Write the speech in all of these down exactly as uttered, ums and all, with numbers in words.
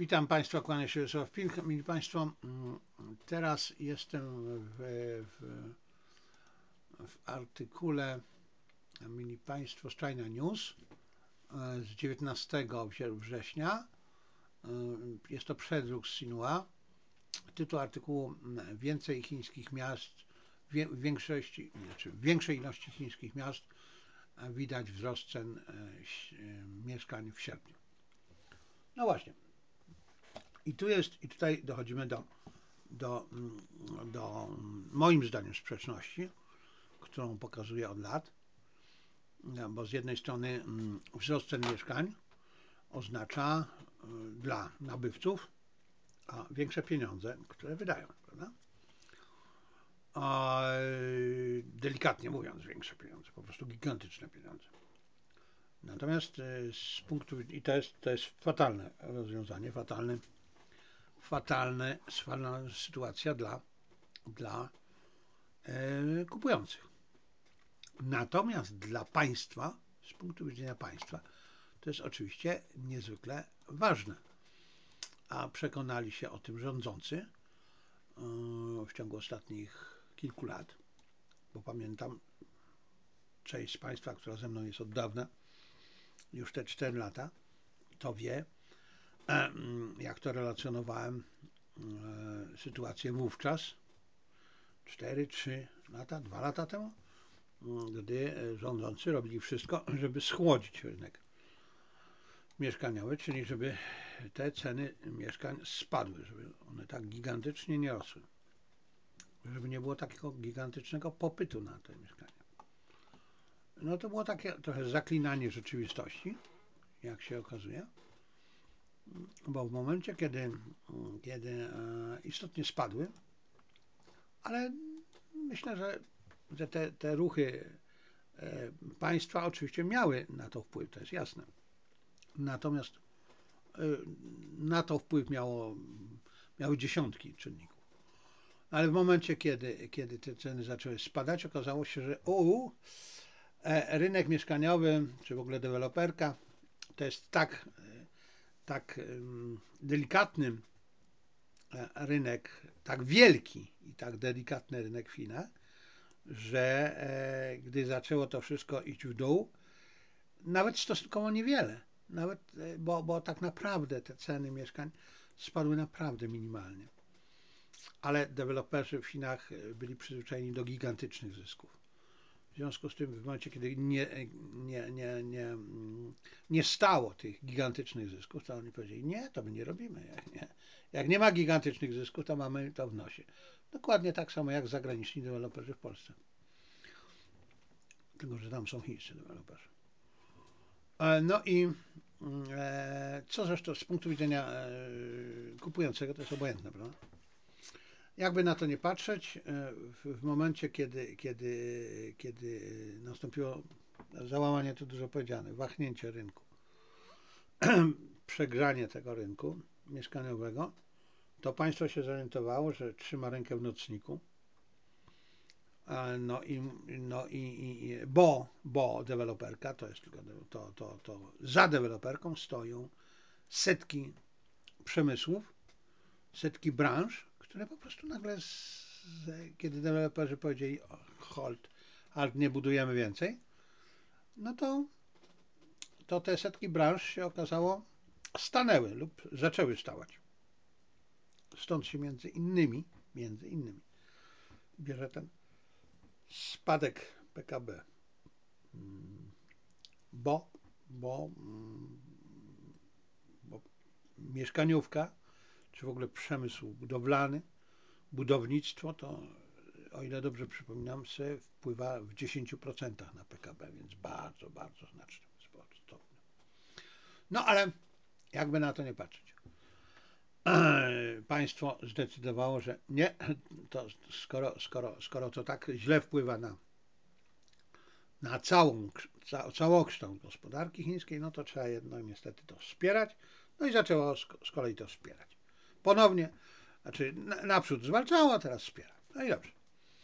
Witam Państwa, kłania się Wiesław Pilch. Mili Państwo, mm, teraz jestem w, w, w artykule, mili Państwo, z China News e, z dziewiętnastego września. E, Jest to przedruk z Xinhua. Tytuł artykułu: Więcej chińskich miast, wie- w większości, znaczy w większej ilości chińskich miast e, widać wzrost cen e, ś- e, mieszkań w sierpniu. No właśnie. I tu jest, i tutaj dochodzimy do, do, do moim zdaniem sprzeczności, którą pokazuję od lat, no, bo z jednej strony wzrost cen mieszkań oznacza dla nabywców a większe pieniądze, które wydają, prawda? A, delikatnie mówiąc, większe pieniądze, po prostu gigantyczne pieniądze. Natomiast z punktu, i to jest, to jest fatalne rozwiązanie, fatalne, fatalne, fatalna sytuacja dla, dla e, kupujących. Natomiast dla państwa, z punktu widzenia państwa, to jest oczywiście niezwykle ważne. A przekonali się o tym rządzący e, w ciągu ostatnich kilku lat, bo pamiętam, część z państwa, która ze mną jest od dawna, już te cztery lata, to wie, e, jak to relacjonowałem e, sytuację wówczas, cztery, trzy lata, dwa lata temu, gdy rządzący robili wszystko, żeby schłodzić rynek mieszkaniowy, czyli żeby te ceny mieszkań spadły, żeby one tak gigantycznie nie rosły, żeby nie było takiego gigantycznego popytu na te mieszkania. No to było takie trochę zaklinanie rzeczywistości, jak się okazuje, bo w momencie, kiedy, kiedy istotnie spadły, ale myślę, że, że te, te ruchy państwa oczywiście miały na to wpływ, to jest jasne. Natomiast na to wpływ miało, miały dziesiątki czynników. Ale w momencie, kiedy, kiedy te ceny zaczęły spadać, okazało się, że u, rynek mieszkaniowy, czy w ogóle deweloperka, to jest tak, tak delikatny rynek, tak wielki i tak delikatny rynek w Chinach, że gdy zaczęło to wszystko iść w dół, nawet stosunkowo niewiele, nawet, bo, bo tak naprawdę te ceny mieszkań spadły naprawdę minimalnie. Ale deweloperzy w Chinach byli przyzwyczajeni do gigantycznych zysków. W związku z tym w momencie, kiedy nie, nie, nie, nie, nie stało tych gigantycznych zysków, to oni powiedzieli, nie, to my nie robimy. Jak nie, jak nie ma gigantycznych zysków, to mamy to w nosie. Dokładnie tak samo jak zagraniczni deweloperzy w Polsce. Tylko że tam są chińscy deweloperzy. No i co zresztą z punktu widzenia kupującego to jest obojętne, prawda? Jakby na to nie patrzeć, w, w momencie, kiedy, kiedy, kiedy nastąpiło załamanie, to dużo powiedziane, wahnięcie rynku, przegrzanie tego rynku mieszkaniowego, to państwo się zorientowało, że trzyma rękę w nocniku. No i, no i, i bo, bo deweloperka, to jest tylko to, to, to za deweloperką stoją setki przemysłów, setki branż, które po prostu nagle, z, kiedy deweloperzy powiedzieli hold, halt, nie budujemy więcej, no to, to te setki branż się okazało stanęły lub zaczęły stawać. Stąd się między innymi, między innymi bierze ten spadek P K B, bo, bo, bo mieszkaniówka, czy w ogóle przemysł budowlany, budownictwo, to o ile dobrze przypominam sobie, wpływa w dziesięć procent na P K B, więc bardzo, bardzo znacznym stopniu. No ale jakby na to nie patrzeć. Państwo zdecydowało, że nie, to skoro, skoro, skoro to tak źle wpływa na, na całą, ca, całokształt gospodarki chińskiej, no to trzeba jednak niestety to wspierać. No i zaczęło z kolei to wspierać. Ponownie, znaczy naprzód zwalczało, a teraz wspiera. No i dobrze.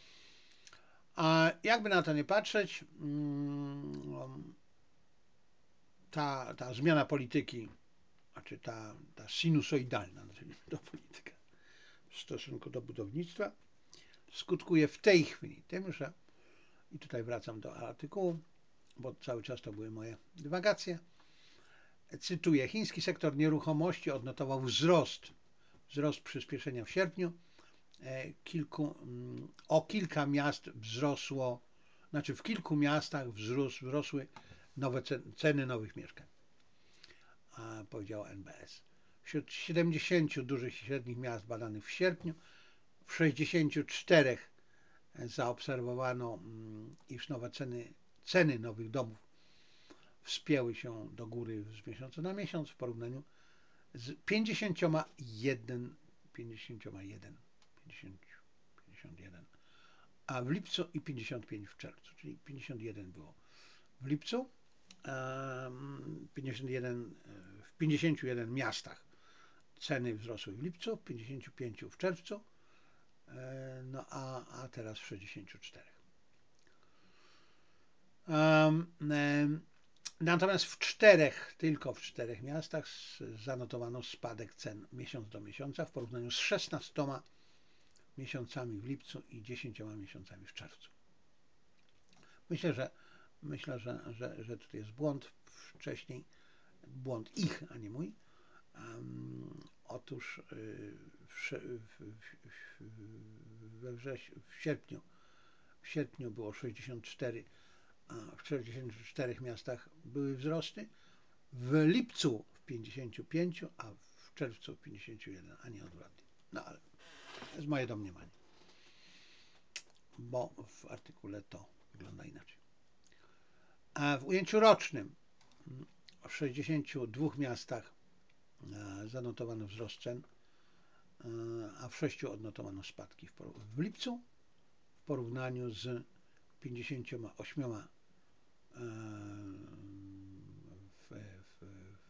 A jakby na to nie patrzeć, ta, ta zmiana polityki znaczy ta, ta sinusoidalna to polityka w stosunku do budownictwa skutkuje w tej chwili tym, że i tutaj wracam do artykułu, bo cały czas to były moje dywagacje. Cytuję, chiński sektor nieruchomości odnotował wzrost, wzrost przyspieszenia w sierpniu. Kilku, o kilka miast wzrosło, znaczy w kilku miastach wzrósł, wzrosły nowe ceny, ceny nowych mieszkań, powiedziała N B S. Wśród siedemdziesięciu dużych i średnich miast badanych w sierpniu, w sześćdziesięciu czterech zaobserwowano, iż nowe ceny, ceny nowych domów wspięły się do góry z miesiąca na miesiąc w porównaniu z pięćdziesięcioma jeden, pięćdziesięcioma jeden, pięćdziesiąt, pięćdziesiąt jeden, a w lipcu i pięćdziesiąt pięć w czerwcu, czyli pięćdziesiąt jeden było w lipcu, pięćdziesiąt jeden w pięćdziesięciu jeden miastach ceny wzrosły w lipcu, w pięćdziesięciu pięciu w czerwcu, no a, a teraz w sześćdziesięciu czterech. Um, um, Natomiast w czterech, tylko w czterech miastach zanotowano spadek cen miesiąc do miesiąca w porównaniu z szesnastoma miesiącami w lipcu i dziesięcioma miesiącami w czerwcu. Myślę, że myślę, że, że, że tutaj jest błąd wcześniej, błąd ich, a nie mój. Um, otóż w, w, w, we wrześniu, w sierpniu, w sierpniu było sześćdziesiąt cztery, a w sześćdziesięciu czterech miastach były wzrosty, w lipcu w pięćdziesięciu pięciu, a w czerwcu w pięćdziesięciu jeden, a nie odwrotnie. No ale to jest moje domniemanie, bo w artykule to wygląda inaczej. A w ujęciu rocznym w sześćdziesięciu dwóch miastach zanotowano wzrost cen, a w sześciu odnotowano spadki w lipcu w porównaniu z pięćdziesięcioma ośmioma w, w,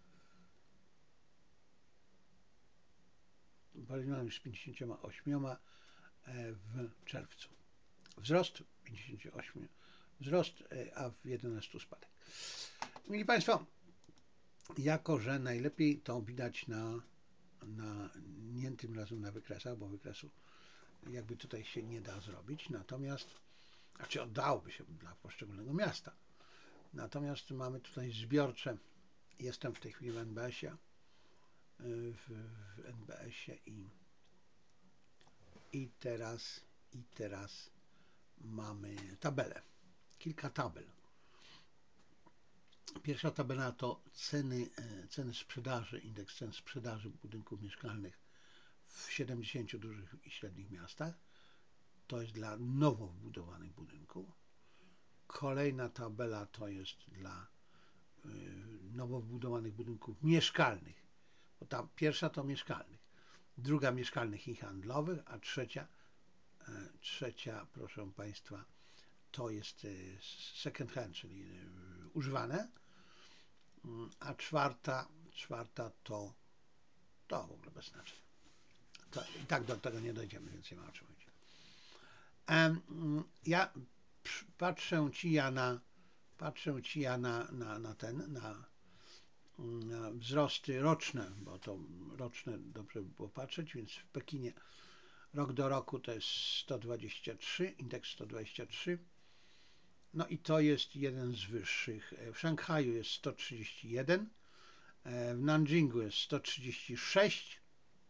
w porównaniu z pięćdziesięcioma ośmioma w czerwcu. Wzrost pięćdziesiąt osiem, wzrost, a w jedenastu spadek. Mili Państwo, jako że najlepiej to widać na, na nie tym razem na wykresach, bo wykresu jakby tutaj się nie da zrobić, natomiast, znaczy oddałoby się dla poszczególnego miasta. Natomiast mamy tutaj zbiorcze, jestem w tej chwili w N B S-ie, w, w N B S-ie i, i teraz, i teraz mamy tabelę, kilka tabel. Pierwsza tabela to ceny, ceny sprzedaży, indeks cen sprzedaży budynków mieszkalnych w siedemdziesięciu dużych i średnich miastach. To jest dla nowo wbudowanych budynków. Kolejna tabela to jest dla y, nowo wbudowanych budynków mieszkalnych, bo ta pierwsza to mieszkalnych, druga mieszkalnych i handlowych, a trzecia, y, trzecia, proszę Państwa, to jest y, second hand, czyli y, używane, y, a czwarta, czwarta to to w ogóle bez znaczenia. To, i tak do tego nie dojdziemy, więc nie ma o czym mówić. Ja patrzę ci ja na patrzę ci ja na, na, na ten, na, na wzrosty roczne, bo to roczne dobrze by było patrzeć, więc w Pekinie rok do roku to jest sto dwadzieścia trzy, indeks sto dwadzieścia trzy, no i to jest jeden z wyższych. W Szanghaju jest sto trzydzieści jeden, w Nanjingu jest sto trzydzieści sześć,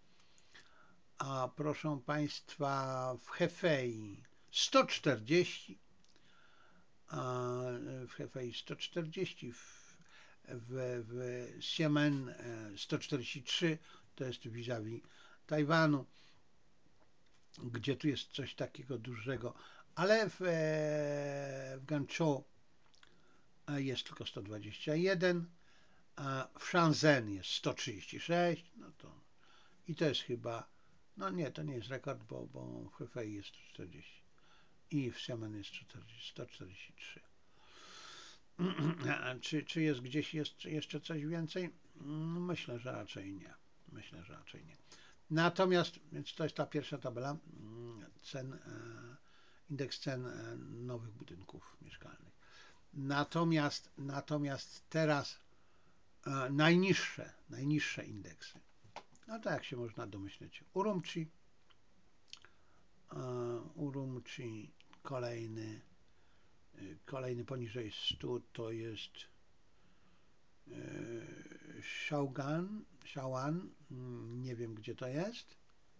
a proszę Państwa w Hefei sto czterdzieści, a w Hefei sto czterdzieści, w, w, w Xiamen sto czterdzieści trzy, to jest vis-a-vis Tajwanu, gdzie tu jest coś takiego dużego, ale w, w Guangzhou jest tylko sto dwadzieścia jeden, a w Shenzhen jest sto trzydzieści sześć, no to i to jest chyba, no nie, to nie jest rekord, bo, bo w Hefei jest sto czterdzieści i w Xiamen jest sto czterdzieści trzy. Czy, czy jest gdzieś jest jeszcze coś więcej? Myślę, że raczej nie. Myślę, że raczej nie. Natomiast, więc to jest ta pierwsza tabela cen, indeks cen nowych budynków mieszkalnych. Natomiast, natomiast teraz najniższe, najniższe indeksy. No to jak się można domyśleć, Urumqi, Urumqi kolejny, kolejny poniżej stu to jest Shaugan, Shaoan, nie wiem gdzie to jest.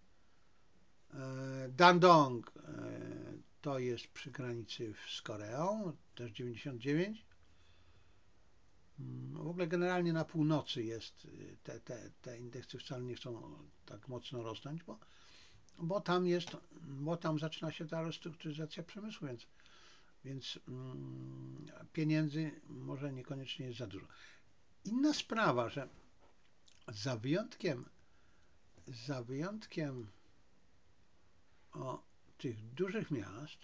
Dandong to jest przy granicy z Koreą, też dziewięćdziesiąt dziewięć. W ogóle generalnie na północy jest, te, te, te indeksy wcale nie chcą tak mocno rosnąć, bo, bo tam jest, bo tam zaczyna się ta restrukturyzacja przemysłu, więc, więc mm, pieniędzy może niekoniecznie jest za dużo. Inna sprawa, że za wyjątkiem, za wyjątkiem o, tych dużych miast,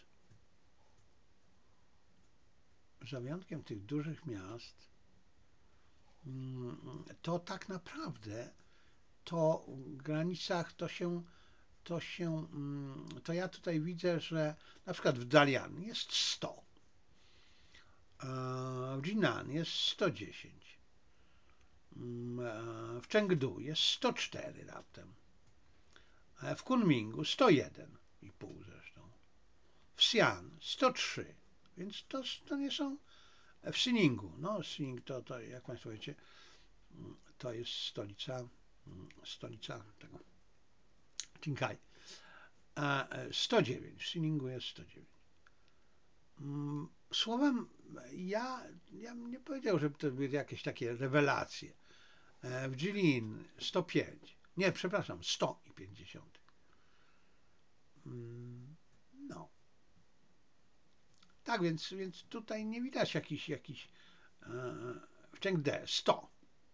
za wyjątkiem tych dużych miast, to tak naprawdę to w granicach to się, to się, to ja tutaj widzę, że na przykład w Dalian jest sto, w Jinan jest sto dziesięć, w Chengdu jest sto cztery raptem, w Kunmingu sto jeden i pół zresztą, w Xi'an sto trzy, więc to, to nie są, w Xiningu, no Xining to, to jak Państwo wiecie, to jest stolica, stolica tego Qinghai. A sto dziewięć, w Xiningu jest sto dziewięć. Słowem, ja, ja bym nie powiedział, że to były jakieś takie rewelacje. W Jilin sto pięć, nie, przepraszam, sto pięćdziesiąt. No. Tak, więc, więc tutaj nie widać jakiś, jakiś w Chengde sto.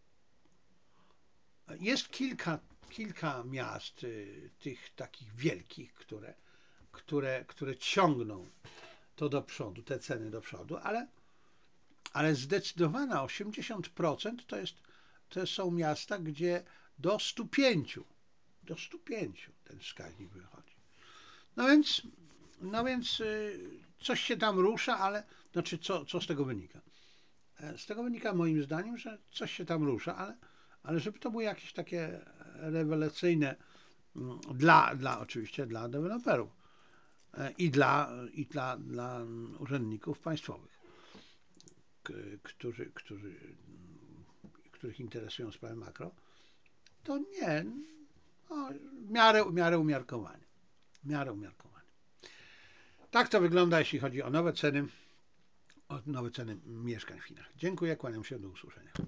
Jest kilka, kilka miast tych takich wielkich, które, które, które ciągną to do przodu, te ceny do przodu, ale, ale zdecydowana osiemdziesiąt procent to, jest, to są miasta, gdzie do stu pięciu, do stu pięciu ten wskaźnik wychodzi. No więc, no więc coś się tam rusza, ale znaczy co, co z tego wynika? Z tego wynika moim zdaniem, że coś się tam rusza, ale, ale żeby to było jakieś takie rewelacyjne dla, dla oczywiście dla deweloperów i dla, i dla, dla urzędników państwowych, którzy, którzy, których interesują sprawy makro, to nie, no, w miarę, w miarę umiarkowanie. W miarę umiarkowanie. Tak to wygląda, jeśli chodzi o nowe ceny, o nowe ceny mieszkań w Chinach. Dziękuję, kłaniam się, do usłyszenia.